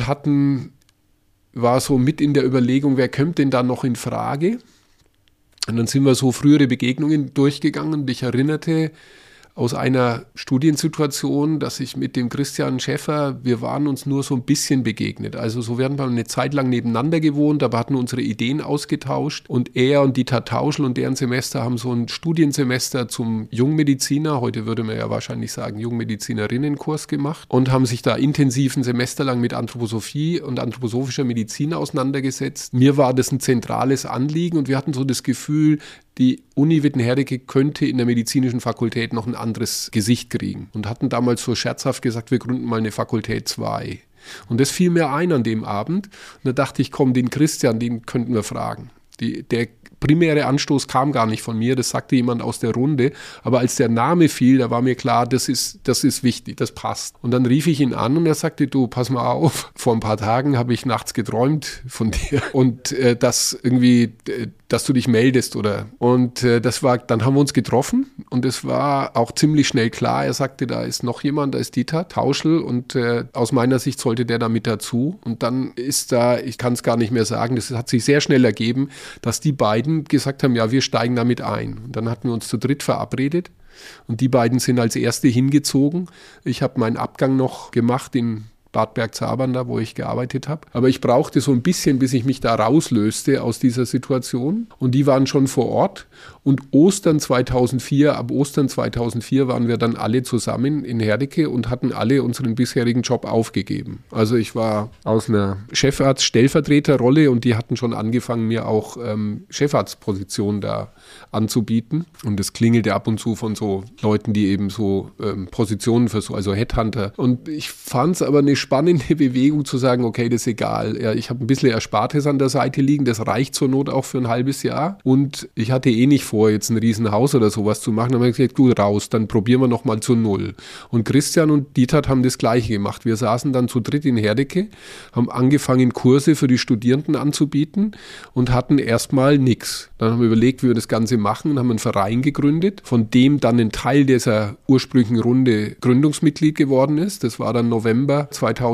war so mit in der Überlegung, wer kommt denn da noch in Frage? Und dann sind wir so frühere Begegnungen durchgegangen und ich erinnerte aus einer Studiensituation, dass ich mit dem Christian Schäffer, wir waren uns nur so ein bisschen begegnet. Also so, wir hatten mal eine Zeit lang nebeneinander gewohnt, aber hatten unsere Ideen ausgetauscht und er und Dieter Tauschl und deren Semester haben so ein Studiensemester zum Jungmediziner, heute würde man ja wahrscheinlich sagen Jungmedizinerinnenkurs gemacht und haben sich da intensiv ein Semester lang mit Anthroposophie und anthroposophischer Medizin auseinandergesetzt. Mir war das ein zentrales Anliegen und wir hatten so das Gefühl, die Uni Wittenherdecke könnte in der medizinischen Fakultät noch ein anderes Gesicht kriegen und hatten damals so scherzhaft gesagt, wir gründen mal eine Fakultät 2. Und das fiel mir ein an dem Abend und da dachte ich, komm, den Christian, den könnten wir fragen. Der primäre Anstoß kam gar nicht von mir, das sagte jemand aus der Runde, aber als der Name fiel, da war mir klar, das ist wichtig, das passt. Und dann rief ich ihn an und er sagte, du, pass mal auf, vor ein paar Tagen habe ich nachts geträumt von dir und dass du dich meldest und dann haben wir uns getroffen und es war auch ziemlich schnell klar, er sagte, da ist noch jemand, da ist Dieter Tauschl und aus meiner Sicht sollte der da mit dazu und dann ich kann es gar nicht mehr sagen, das hat sich sehr schnell ergeben, dass die beiden gesagt haben, ja, wir steigen damit ein. Und dann hatten wir uns zu dritt verabredet und die beiden sind als Erste hingezogen. Ich habe meinen Abgang noch gemacht in Bad Bergzabern, da wo ich gearbeitet habe. Aber ich brauchte so ein bisschen, bis ich mich da rauslöste aus dieser Situation. Und die waren schon vor Ort. Und ab Ostern 2004 waren wir dann alle zusammen in Herdecke und hatten alle unseren bisherigen Job aufgegeben. Also ich war aus einer Chefarzt-Stellvertreterrolle und die hatten schon angefangen, mir auch Chefarztpositionen da anzubieten. Und das klingelte ab und zu von so Leuten, die eben so Positionen also Headhunter. Und ich fand es aber eine spannende Bewegung zu sagen, okay, das ist egal. Ja, ich habe ein bisschen Erspartes an der Seite liegen, das reicht zur Not auch für ein halbes Jahr. Und ich hatte nicht vor, jetzt ein Riesenhaus oder sowas zu machen. Dann haben wir gesagt, gut, raus, dann probieren wir nochmal zu Null. Und Christian und Dieter haben das Gleiche gemacht. Wir saßen dann zu dritt in Herdecke, haben angefangen, Kurse für die Studierenden anzubieten und hatten erstmal nichts. Dann haben wir überlegt, wie wir das Ganze machen und haben einen Verein gegründet, von dem dann ein Teil dieser ursprünglichen Runde Gründungsmitglied geworden ist. Das war dann November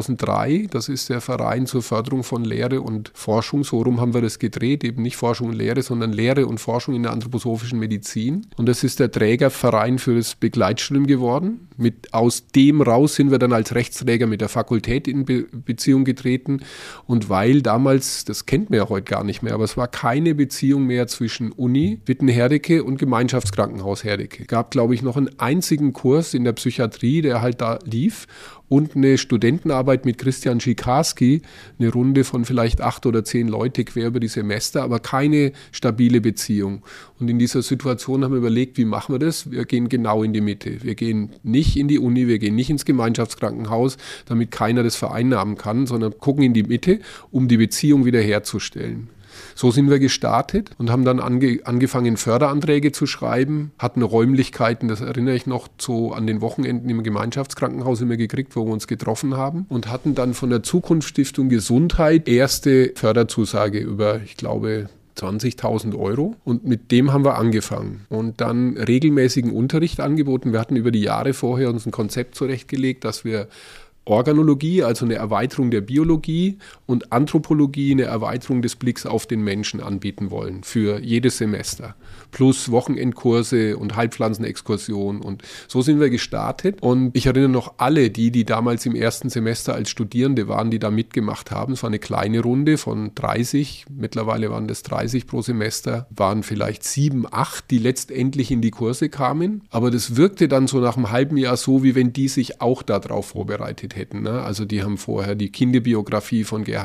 2003. Das ist der Verein zur Förderung von Lehre und Forschung. So rum haben wir das gedreht, eben nicht Forschung und Lehre, sondern Lehre und Forschung in der anthroposophischen Medizin. Und das ist der Trägerverein für das Begleitstudium geworden. Aus dem raus sind wir dann als Rechtsträger mit der Fakultät in Beziehung getreten. Und weil damals, das kennt man ja heute gar nicht mehr, aber es war keine Beziehung mehr zwischen Uni Witten-Herdecke und Gemeinschaftskrankenhaus Herdecke. Es gab, glaube ich, noch einen einzigen Kurs in der Psychiatrie, der halt da lief. Und eine Studentenarbeit mit Christian Schikarski, eine Runde von vielleicht 8 oder 10 Leute quer über die Semester, aber keine stabile Beziehung. Und in dieser Situation haben wir überlegt, wie machen wir das? Wir gehen genau in die Mitte. Wir gehen nicht in die Uni, wir gehen nicht ins Gemeinschaftskrankenhaus, damit keiner das vereinnahmen kann, sondern gucken in die Mitte, um die Beziehung wiederherzustellen. So sind wir gestartet und haben dann angefangen, Förderanträge zu schreiben, hatten Räumlichkeiten, das erinnere ich noch, so an den Wochenenden im Gemeinschaftskrankenhaus immer gekriegt, wo wir uns getroffen haben und hatten dann von der Zukunftsstiftung Gesundheit erste Förderzusage über, ich glaube, 20.000 € und mit dem haben wir angefangen und dann regelmäßigen Unterricht angeboten. Wir hatten über die Jahre vorher uns ein Konzept zurechtgelegt, dass wir Organologie, also eine Erweiterung der Biologie, und Anthropologie, eine Erweiterung des Blicks auf den Menschen anbieten wollen für jedes Semester. Plus Wochenendkurse und Heilpflanzenexkursionen. Und so sind wir gestartet. Und ich erinnere noch alle, die damals im ersten Semester als Studierende waren, die da mitgemacht haben. Es war eine kleine Runde von 30. Mittlerweile waren das 30 pro Semester. Waren vielleicht 7, 8, die letztendlich in die Kurse kamen. Aber das wirkte dann so nach einem halben Jahr so, wie wenn die sich auch darauf vorbereitet hätten. Ne? Also die haben vorher die Kinderbiografie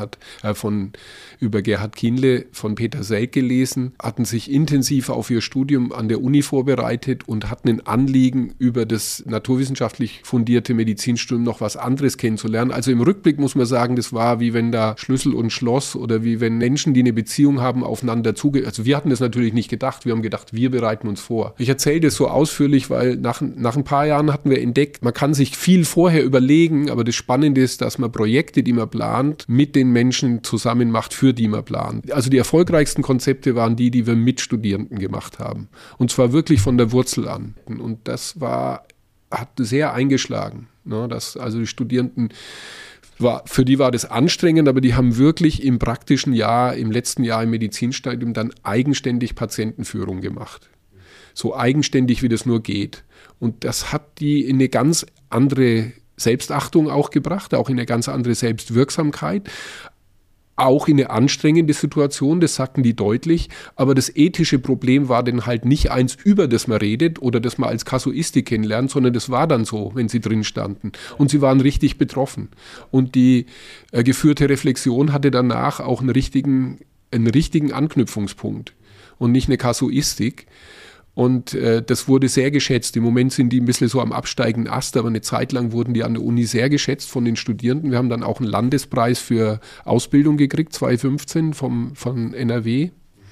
über Gerhard Kienle von Peter Selk gelesen, hatten sich intensiv auf ihr Studium an der Uni vorbereitet und hatten ein Anliegen, über das naturwissenschaftlich fundierte Medizinstudium noch was anderes kennenzulernen. Also im Rückblick muss man sagen, das war wie wenn da Schlüssel und Schloss oder wie wenn Menschen, die eine Beziehung haben, aufeinander zugehen. Also wir hatten das natürlich nicht gedacht. Wir haben gedacht, wir bereiten uns vor. Ich erzähle das so ausführlich, weil nach ein paar Jahren hatten wir entdeckt, man kann sich viel vorher überlegen, aber das Spannende ist, dass man Projekte, die man plant, mit den Menschen zusammen macht, für die man plant. Also die erfolgreichsten Konzepte waren die wir mit Studierenden gemacht haben. Und zwar wirklich von der Wurzel an. Und das hat sehr eingeschlagen. Ne? Also die Studierenden, für die war das anstrengend, aber die haben wirklich im praktischen Jahr, im letzten Jahr im Medizinstudium dann eigenständig Patientenführung gemacht. So eigenständig, wie das nur geht. Und das hat die in eine ganz andere Selbstachtung auch gebracht, auch in eine ganz andere Selbstwirksamkeit, auch in eine anstrengende Situation, das sagten die deutlich, aber das ethische Problem war dann halt nicht eins, über das man redet oder das man als Kasuistik kennenlernt, sondern das war dann so, wenn sie drin standen. Und sie waren richtig betroffen. Und die geführte Reflexion hatte danach auch einen richtigen Anknüpfungspunkt und nicht eine Kasuistik. Und das wurde sehr geschätzt. Im Moment sind die ein bisschen so am absteigenden Ast, aber eine Zeit lang wurden die an der Uni sehr geschätzt von den Studierenden. Wir haben dann auch einen Landespreis für Ausbildung gekriegt, 2015 von NRW.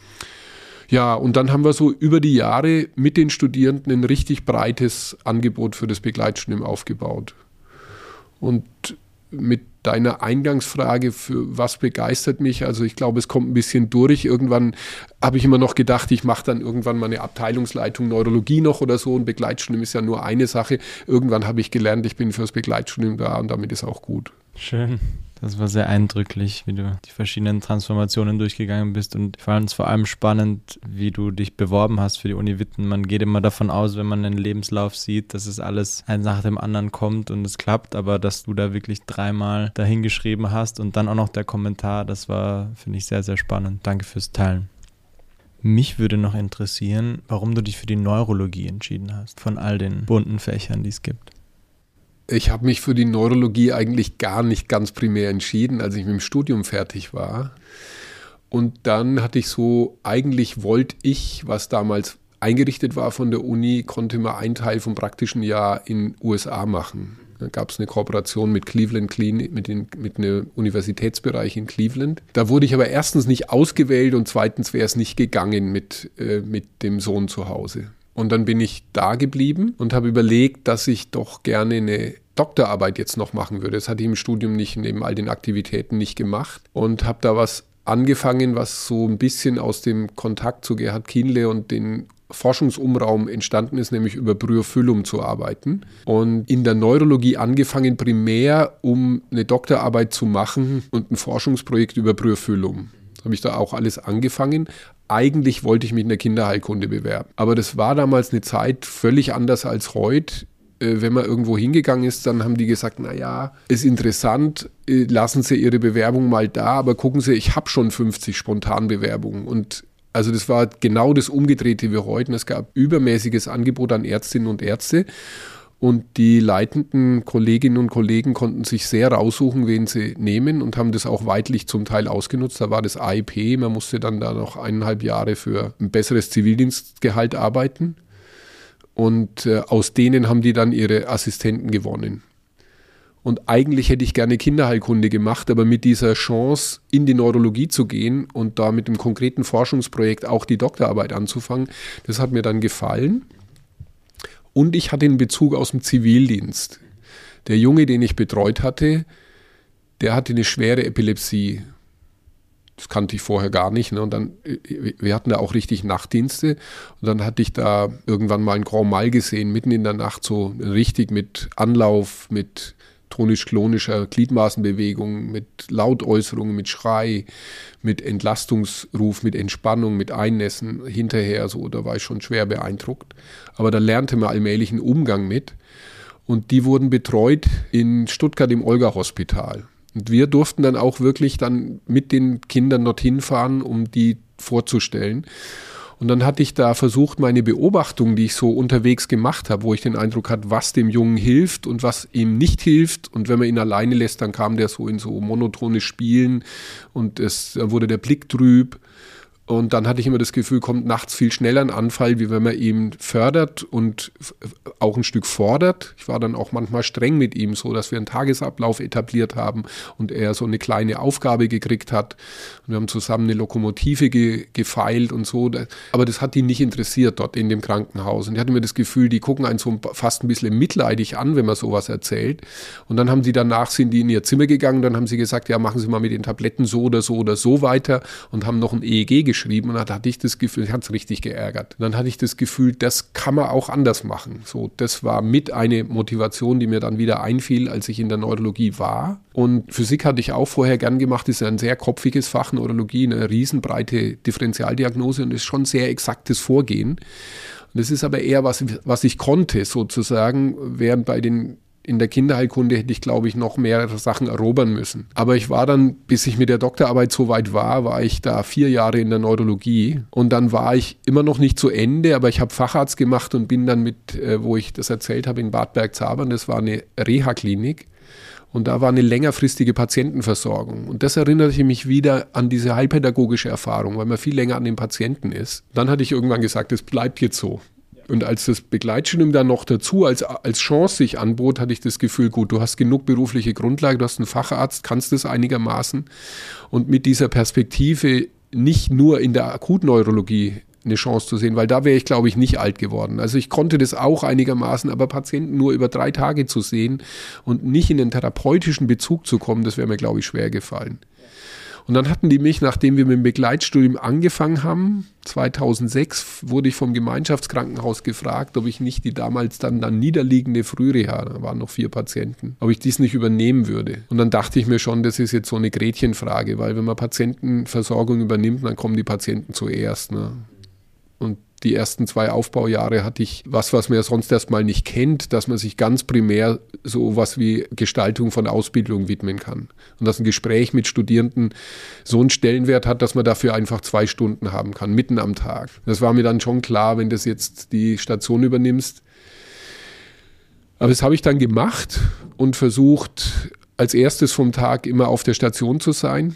Ja, und dann haben wir so über die Jahre mit den Studierenden ein richtig breites Angebot für das Begleitstudium aufgebaut. Und mit deiner Eingangsfrage, für was begeistert mich, also ich glaube, es kommt ein bisschen durch. Irgendwann habe ich immer noch gedacht, ich mache dann irgendwann mal eine Abteilungsleitung Neurologie noch oder so. Ein Begleitstudium ist ja nur eine Sache. Irgendwann habe ich gelernt, ich bin fürs Begleitstudium da und damit ist auch gut. Schön. Das war sehr eindrücklich, wie du die verschiedenen Transformationen durchgegangen bist, und ich fand es vor allem spannend, wie du dich beworben hast für die Uni Witten. Man geht immer davon aus, wenn man einen Lebenslauf sieht, dass es alles eins nach dem anderen kommt und es klappt, aber dass du da wirklich 3-mal dahin geschrieben hast und dann auch noch der Kommentar, das war, finde ich, sehr, sehr spannend. Danke fürs Teilen. Mich würde noch interessieren, warum du dich für die Neurologie entschieden hast, von all den bunten Fächern, die es gibt. Ich habe mich für die Neurologie eigentlich gar nicht ganz primär entschieden, als ich mit dem Studium fertig war. Und dann hatte ich so, eigentlich wollte ich, was damals eingerichtet war von der Uni, konnte man einen Teil vom praktischen Jahr in den USA machen. Da gab es eine Kooperation mit Cleveland Clinic, mit einem Universitätsbereich in Cleveland. Da wurde ich aber erstens nicht ausgewählt und zweitens wäre es nicht gegangen mit dem Sohn zu Hause. Und dann bin ich da geblieben und habe überlegt, dass ich doch gerne eine Doktorarbeit jetzt noch machen würde. Das hatte ich im Studium nicht, neben all den Aktivitäten nicht gemacht, und habe da was angefangen, was so ein bisschen aus dem Kontakt zu Gerhard Kienle und den Forschungsumraum entstanden ist, nämlich über Bryophyllum zu arbeiten. Und in der Neurologie angefangen primär, um eine Doktorarbeit zu machen und ein Forschungsprojekt über Bryophyllum. Das habe ich da auch alles angefangen. Eigentlich wollte ich mich in der Kinderheilkunde bewerben. Aber das war damals eine Zeit völlig anders als heute. Wenn man irgendwo hingegangen ist, dann haben die gesagt, naja, ist interessant, lassen Sie Ihre Bewerbung mal da, aber gucken Sie, ich habe schon 50 Spontanbewerbungen. Und also das war genau das Umgedrehte wie heute. Es gab übermäßiges Angebot an Ärztinnen und Ärzte. Und die leitenden Kolleginnen und Kollegen konnten sich sehr raussuchen, wen sie nehmen, und haben das auch weitlich zum Teil ausgenutzt. Da war das AIP, man musste dann da noch 1,5 Jahre für ein besseres Zivildienstgehalt arbeiten. Und aus denen haben die dann ihre Assistenten gewonnen. Und eigentlich hätte ich gerne Kinderheilkunde gemacht, aber mit dieser Chance, in die Neurologie zu gehen und da mit einem konkreten Forschungsprojekt auch die Doktorarbeit anzufangen, das hat mir dann gefallen. Und ich hatte einen Bezug aus dem Zivildienst. Der Junge, den ich betreut hatte, der hatte eine schwere Epilepsie. Das kannte ich vorher gar nicht. Ne? Und dann, wir hatten da auch richtig Nachtdienste. Und dann hatte ich da irgendwann mal ein Grand Mal gesehen, mitten in der Nacht, so richtig mit Anlauf, mit tonisch-klonischer Gliedmaßenbewegung, mit Lautäußerungen, mit Schrei, mit Entlastungsruf, mit Entspannung, mit Einnässen hinterher. So, da war ich schon schwer beeindruckt. Aber da lernte man allmählich einen Umgang mit. Und die wurden betreut in Stuttgart im Olga-Hospital. Und wir durften dann auch wirklich dann mit den Kindern dorthin fahren, um die vorzustellen. Und dann hatte ich da versucht, meine Beobachtungen, die ich so unterwegs gemacht habe, wo ich den Eindruck hatte, was dem Jungen hilft und was ihm nicht hilft. Und wenn man ihn alleine lässt, dann kam der so in so monotone Spielen und dann wurde der Blick trüb. Und dann hatte ich immer das Gefühl, kommt nachts viel schneller ein Anfall, wie wenn man ihn fördert und auch ein Stück fordert. Ich war dann auch manchmal streng mit ihm, so dass wir einen Tagesablauf etabliert haben und er so eine kleine Aufgabe gekriegt hat. Und wir haben zusammen eine Lokomotive gefeilt und so. Aber das hat ihn nicht interessiert dort in dem Krankenhaus. Und ich hatte mir das Gefühl, die gucken einen so fast ein bisschen mitleidig an, wenn man sowas erzählt. Und dann sind die in ihr Zimmer gegangen, dann haben sie gesagt, ja, machen Sie mal mit den Tabletten so oder so oder so weiter und haben noch ein EEG geschrieben. Und dann hatte ich das Gefühl, ich hatte es richtig geärgert. Und dann hatte ich das Gefühl, das kann man auch anders machen. So, das war mit eine Motivation, die mir dann wieder einfiel, als ich in der Neurologie war. Und Physik hatte ich auch vorher gern gemacht. Das ist ein sehr kopfiges Fach, Neurologie, eine riesenbreite Differentialdiagnose und ist schon sehr exaktes Vorgehen. Und das ist aber eher was ich konnte sozusagen, während in der Kinderheilkunde hätte ich, glaube ich, noch mehr Sachen erobern müssen. Aber ich war dann, bis ich mit der Doktorarbeit so weit war ich da 4 Jahre in der Neurologie. Und dann war ich immer noch nicht zu Ende, aber ich habe Facharzt gemacht und bin dann wo ich das erzählt habe, in Bad Bergzabern, das war eine Reha-Klinik. Und da war eine längerfristige Patientenversorgung. Und das erinnerte ich mich wieder an diese heilpädagogische Erfahrung, weil man viel länger an den Patienten ist. Dann hatte ich irgendwann gesagt, es bleibt jetzt so. Und als das Begleitstudium dann noch dazu als Chance sich anbot, hatte ich das Gefühl, gut, du hast genug berufliche Grundlage, du hast einen Facharzt, kannst das einigermaßen. Und mit dieser Perspektive nicht nur in der Akutneurologie eine Chance zu sehen, weil da wäre ich, glaube ich, nicht alt geworden. Also ich konnte das auch einigermaßen, aber Patienten nur über 3 Tage zu sehen und nicht in den therapeutischen Bezug zu kommen, das wäre mir, glaube ich, schwer gefallen. Und dann hatten die mich, nachdem wir mit dem Begleitstudium angefangen haben, 2006 wurde ich vom Gemeinschaftskrankenhaus gefragt, ob ich nicht die damals dann niederliegende Frühreha, da waren noch 4 Patienten, ob ich dies nicht übernehmen würde. Und dann dachte ich mir schon, das ist jetzt so eine Gretchenfrage, weil wenn man Patientenversorgung übernimmt, dann kommen die Patienten zuerst. Ne? Und die ersten 2 Aufbaujahre hatte ich was man ja sonst erstmal nicht kennt, dass man sich ganz primär so was wie Gestaltung von Ausbildung widmen kann. Und dass ein Gespräch mit Studierenden so einen Stellenwert hat, dass man dafür einfach 2 Stunden haben kann, mitten am Tag. Das war mir dann schon klar, wenn du jetzt die Station übernimmst. Aber das habe ich dann gemacht und versucht, als erstes vom Tag immer auf der Station zu sein.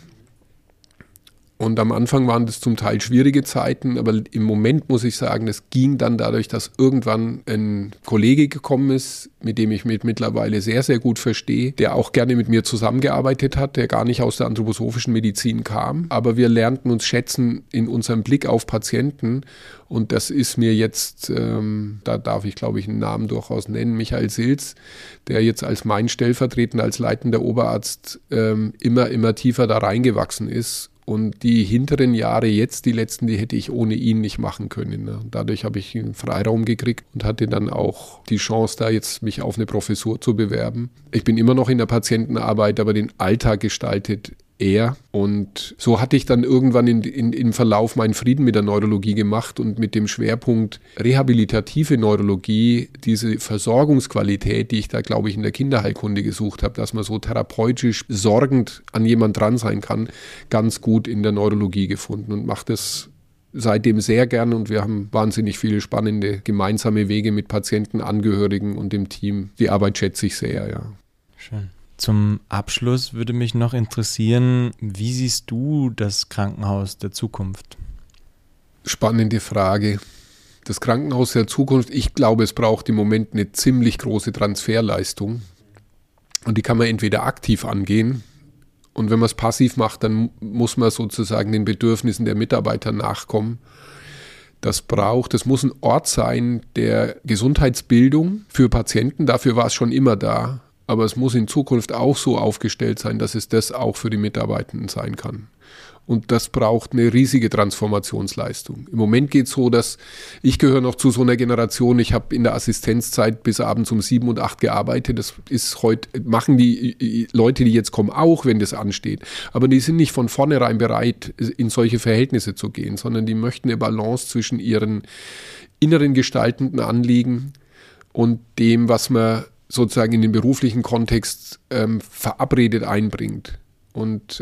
Und am Anfang waren das zum Teil schwierige Zeiten, aber im Moment muss ich sagen, es ging dann dadurch, dass irgendwann ein Kollege gekommen ist, mit dem ich mich mittlerweile sehr, sehr gut verstehe, der auch gerne mit mir zusammengearbeitet hat, der gar nicht aus der anthroposophischen Medizin kam. Aber wir lernten uns schätzen in unserem Blick auf Patienten. Und das ist mir jetzt, da darf ich, glaube ich, einen Namen durchaus nennen, Michael Silz, der jetzt als mein Stellvertretender, als leitender Oberarzt immer tiefer da reingewachsen ist. Und die hinteren Jahre jetzt, die letzten, die hätte ich ohne ihn nicht machen können. Ne? Dadurch habe ich einen Freiraum gekriegt und hatte dann auch die Chance, da jetzt mich auf eine Professur zu bewerben. Ich bin immer noch in der Patientenarbeit, aber den Alltag gestaltet er. Und so hatte ich dann irgendwann im Verlauf meinen Frieden mit der Neurologie gemacht und mit dem Schwerpunkt rehabilitative Neurologie, diese Versorgungsqualität, die ich da, glaube ich, in der Kinderheilkunde gesucht habe, dass man so therapeutisch sorgend an jemand dran sein kann, ganz gut in der Neurologie gefunden und mache das seitdem sehr gern. Und wir haben wahnsinnig viele spannende gemeinsame Wege mit Patienten, Angehörigen und dem Team. Die Arbeit schätze ich sehr, ja. Schön. Zum Abschluss würde mich noch interessieren, wie siehst du das Krankenhaus der Zukunft? Spannende Frage. Das Krankenhaus der Zukunft, ich glaube, es braucht im Moment eine ziemlich große Transferleistung. Und die kann man entweder aktiv angehen. Und wenn man es passiv macht, dann muss man sozusagen den Bedürfnissen der Mitarbeiter nachkommen. Das muss ein Ort sein der Gesundheitsbildung für Patienten. Dafür war es schon immer da. Aber es muss in Zukunft auch so aufgestellt sein, dass es das auch für die Mitarbeitenden sein kann. Und das braucht eine riesige Transformationsleistung. Im Moment geht es so, dass ich gehöre noch zu so einer Generation, ich habe in der Assistenzzeit bis abends um 7 und 8 gearbeitet. Das ist heute, machen die Leute, die jetzt kommen, auch, wenn das ansteht. Aber die sind nicht von vornherein bereit, in solche Verhältnisse zu gehen, sondern die möchten eine Balance zwischen ihren inneren gestaltenden Anliegen und dem, was man sozusagen in den beruflichen Kontext verabredet einbringt. Und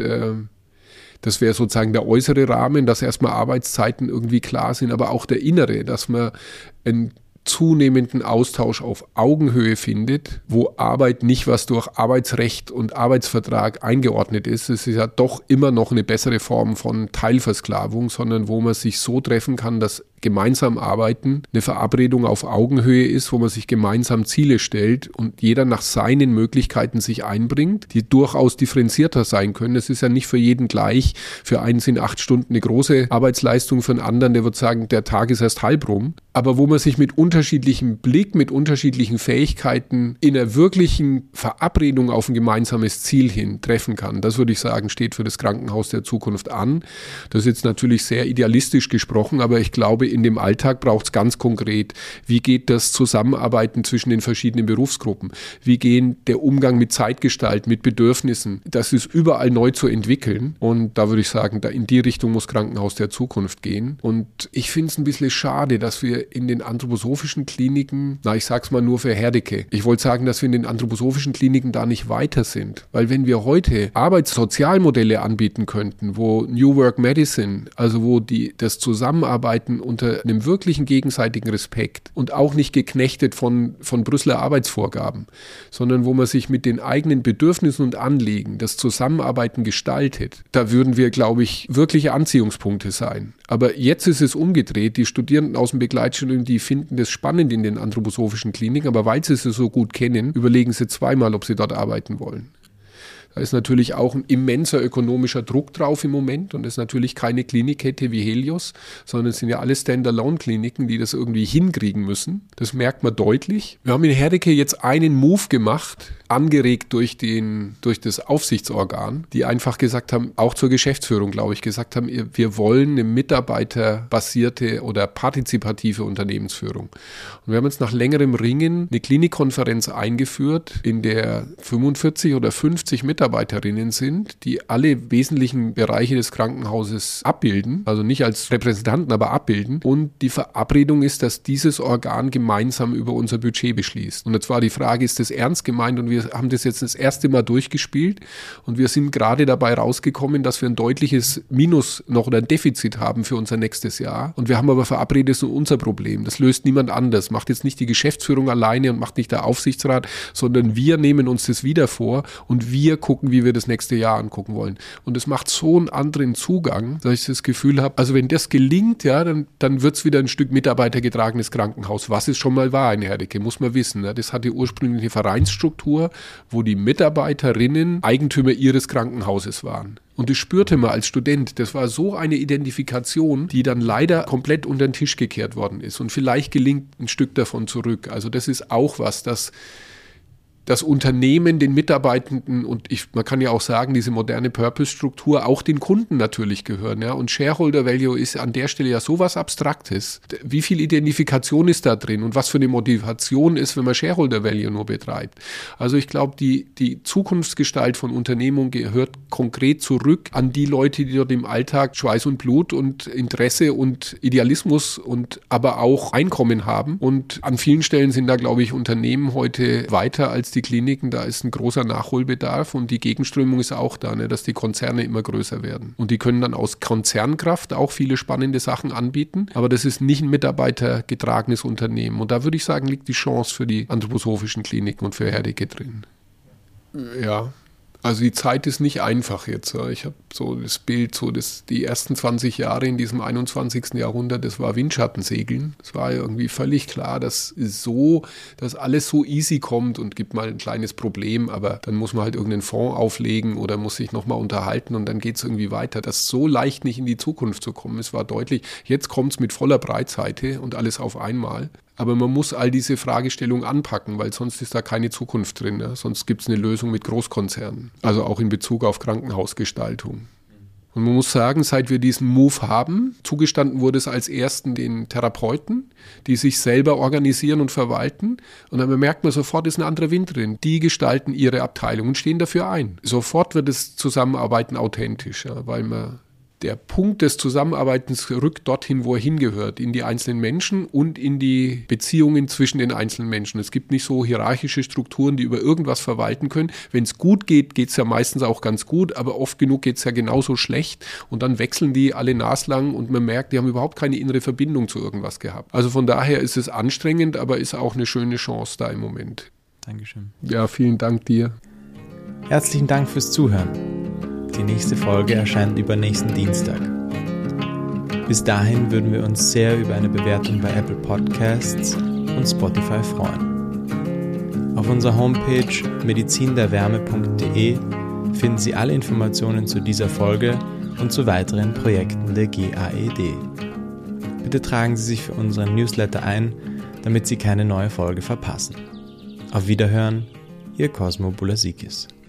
das wäre sozusagen der äußere Rahmen, dass erstmal Arbeitszeiten irgendwie klar sind, aber auch der innere, dass man einen zunehmenden Austausch auf Augenhöhe findet, wo Arbeit nicht was durch Arbeitsrecht und Arbeitsvertrag eingeordnet ist. Es ist ja doch immer noch eine bessere Form von Teilversklavung, sondern wo man sich so treffen kann, dass gemeinsam arbeiten eine Verabredung auf Augenhöhe ist, wo man sich gemeinsam Ziele stellt und jeder nach seinen Möglichkeiten sich einbringt, die durchaus differenzierter sein können. Es ist ja nicht für jeden gleich. Für einen sind 8 Stunden eine große Arbeitsleistung, für einen anderen, der wird sagen, der Tag ist erst halb rum. Aber wo man sich mit unterschiedlichem Blick, mit unterschiedlichen Fähigkeiten in einer wirklichen Verabredung auf ein gemeinsames Ziel hin treffen kann, das würde ich sagen, steht für das Krankenhaus der Zukunft an. Das ist jetzt natürlich sehr idealistisch gesprochen, aber ich glaube, in dem Alltag braucht es ganz konkret, wie geht das Zusammenarbeiten zwischen den verschiedenen Berufsgruppen? Wie geht der Umgang mit Zeitgestalt, mit Bedürfnissen? Das ist überall neu zu entwickeln und da würde ich sagen, da in die Richtung muss Krankenhaus der Zukunft gehen. Und ich finde es ein bisschen schade, dass wir in den anthroposophischen Kliniken, ich sag's mal nur für Herdecke, ich wollte sagen, dass wir in den anthroposophischen Kliniken da nicht weiter sind, weil wenn wir heute Arbeitssozialmodelle anbieten könnten, wo New Work Medicine, also wo das Zusammenarbeiten unter einem wirklichen gegenseitigen Respekt und auch nicht geknechtet von Brüsseler Arbeitsvorgaben, sondern wo man sich mit den eigenen Bedürfnissen und Anliegen das Zusammenarbeiten gestaltet, da würden wir, glaube ich, wirkliche Anziehungspunkte sein. Aber jetzt ist es umgedreht. Die Studierenden aus dem Begleitstudium, die finden das spannend in den anthroposophischen Kliniken, aber weil sie es so gut kennen, überlegen sie zweimal, ob sie dort arbeiten wollen. Da ist natürlich auch ein immenser ökonomischer Druck drauf im Moment und es ist natürlich keine Klinikkette wie Helios, sondern es sind ja alle Standalone-Kliniken, die das irgendwie hinkriegen müssen. Das merkt man deutlich. Wir haben in Herdecke jetzt einen Move gemacht, angeregt durch das Aufsichtsorgan, die einfach gesagt haben, auch zur Geschäftsführung, glaube ich, gesagt haben, wir wollen eine mitarbeiterbasierte oder partizipative Unternehmensführung. Und wir haben jetzt nach längerem Ringen eine Klinikkonferenz eingeführt, in der 45 oder 50 Mitarbeiterinnen sind, die alle wesentlichen Bereiche des Krankenhauses abbilden, also nicht als Repräsentanten, aber abbilden. Und die Verabredung ist, dass dieses Organ gemeinsam über unser Budget beschließt. Und jetzt war die Frage, ist das ernst gemeint? Und wir haben das jetzt das erste Mal durchgespielt und wir sind gerade dabei rausgekommen, dass wir ein deutliches Minus noch oder ein Defizit haben für unser nächstes Jahr. Und wir haben aber verabredet, das ist unser Problem. Das löst niemand anders. Macht jetzt nicht die Geschäftsführung alleine und macht nicht der Aufsichtsrat, sondern wir nehmen uns das wieder vor und wir gucken, wie wir das nächste Jahr angucken wollen. Und es macht so einen anderen Zugang, dass ich das Gefühl habe, also wenn das gelingt, ja, dann wird es wieder ein Stück mitarbeitergetragenes Krankenhaus, was es schon mal war in Herdecke, muss man wissen. Ja. Das hatte ursprünglich eine Vereinsstruktur, wo die Mitarbeiterinnen Eigentümer ihres Krankenhauses waren. Und das spürte man als Student. Das war so eine Identifikation, die dann leider komplett unter den Tisch gekehrt worden ist. Und vielleicht gelingt ein Stück davon zurück. Also das ist auch was, das Unternehmen den Mitarbeitenden und man kann ja auch sagen, diese moderne Purpose-Struktur auch den Kunden natürlich gehören. Ja? Und Shareholder Value ist an der Stelle ja sowas Abstraktes. Wie viel Identifikation ist da drin und was für eine Motivation ist, wenn man Shareholder Value nur betreibt? Also ich glaube, die Zukunftsgestalt von Unternehmung gehört konkret zurück an die Leute, die dort im Alltag Schweiß und Blut und Interesse und Idealismus und aber auch Einkommen haben. Und an vielen Stellen sind da, glaube ich, Unternehmen heute weiter als die Kliniken, da ist ein großer Nachholbedarf und die Gegenströmung ist auch da, ne, dass die Konzerne immer größer werden. Und die können dann aus Konzernkraft auch viele spannende Sachen anbieten, aber das ist nicht ein mitarbeitergetragenes Unternehmen. Und da würde ich sagen, liegt die Chance für die anthroposophischen Kliniken und für Herdecke drin. Ja. Also die Zeit ist nicht einfach jetzt. Ich habe so das Bild, die ersten 20 Jahre in diesem 21. Jahrhundert, das war Windschattensegeln. Es war irgendwie völlig klar, dass alles so easy kommt und gibt mal ein kleines Problem, aber dann muss man halt irgendeinen Fonds auflegen oder muss sich nochmal unterhalten und dann geht es irgendwie weiter. Das so leicht nicht in die Zukunft zu kommen, es war deutlich. Jetzt kommt es mit voller Breitseite und alles auf einmal. Aber man muss all diese Fragestellungen anpacken, weil sonst ist da keine Zukunft drin. Ja? Sonst gibt es eine Lösung mit Großkonzernen, also auch in Bezug auf Krankenhausgestaltung. Und man muss sagen, seit wir diesen Move haben, zugestanden wurde es als ersten den Therapeuten, die sich selber organisieren und verwalten. Und dann merkt man sofort, ist ein anderer Wind drin. Die gestalten ihre Abteilung und stehen dafür ein. Sofort wird das Zusammenarbeiten authentisch, ja, weil der Punkt des Zusammenarbeitens rückt dorthin, wo er hingehört, in die einzelnen Menschen und in die Beziehungen zwischen den einzelnen Menschen. Es gibt nicht so hierarchische Strukturen, die über irgendwas verwalten können. Wenn es gut geht, geht es ja meistens auch ganz gut, aber oft genug geht es ja genauso schlecht und dann wechseln die alle naslang und man merkt, die haben überhaupt keine innere Verbindung zu irgendwas gehabt. Also von daher ist es anstrengend, aber ist auch eine schöne Chance da im Moment. Dankeschön. Ja, vielen Dank dir. Herzlichen Dank fürs Zuhören. Die nächste Folge erscheint übernächsten Dienstag. Bis dahin würden wir uns sehr über eine Bewertung bei Apple Podcasts und Spotify freuen. Auf unserer Homepage medizinderwärme.de finden Sie alle Informationen zu dieser Folge und zu weiteren Projekten der GAED. Bitte tragen Sie sich für unseren Newsletter ein, damit Sie keine neue Folge verpassen. Auf Wiederhören, Ihr Cosmo Bulasikis.